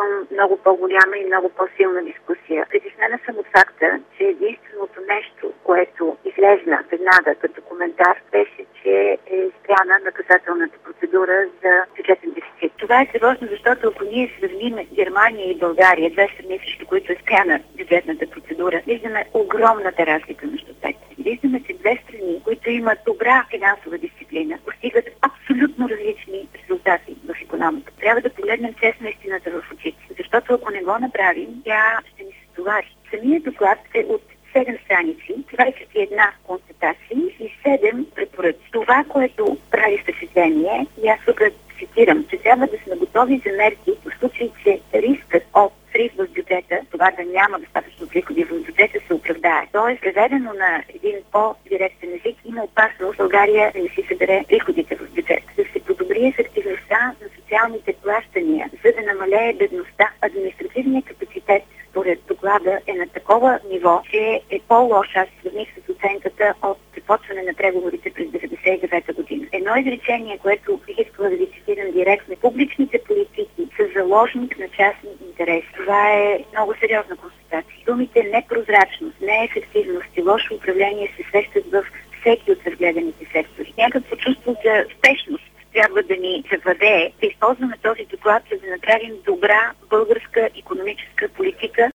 очаквам много по-голяма и много по-силна дискусия. Притеснена съм от факта, че единственото нещо, което излезна веднага като коментар, беше, че е спряна наказателната процедура за бюджетен дефицит. Това е тревожно, защото ако ние сравним Германия и България, две страни, срещу които е спряна бюджетната процедура, виждаме огромната разлика между двете. Виждаме, че две страни, които имат добра финансова дисциплина, постигат абсолютно различни резултати в икономиката. Трябва да погледнем честно истината в очите, защото ако не го направим, тя ще ни се стовари. Самият доклад е от 7 страници, 21 констатации и 7 препоръки. Това, което прави впечатление, и аз тук цитирам, че трябва да сме готови за мерки в случай, че рискът от срив в бюджета, това да няма достатъчно приходи в бюджета, се оправдае. Тоест, преведено на един по-директен език, има опасност България да не си събере приходите в бюджета. Да се подобри ефективността на социалните плащания, за да намалее бедността. Административният капацитет според доклада е на такова ниво, че е по-лош. Аз сравних с оценката от започване на преговорите през 1999 година. Едно изречение, което бих искала да ви цитирам директно: публичните политики са заложник на частни интереси. Това е много сериозна констатация. Думите непрозрачност, неефективност и лошо управление се срещат в всеки от разгледаните сектори. Някакво чувство за спешност трябва да ни завладее, да използваме този доклад, за да направим добра българска икономическа политика,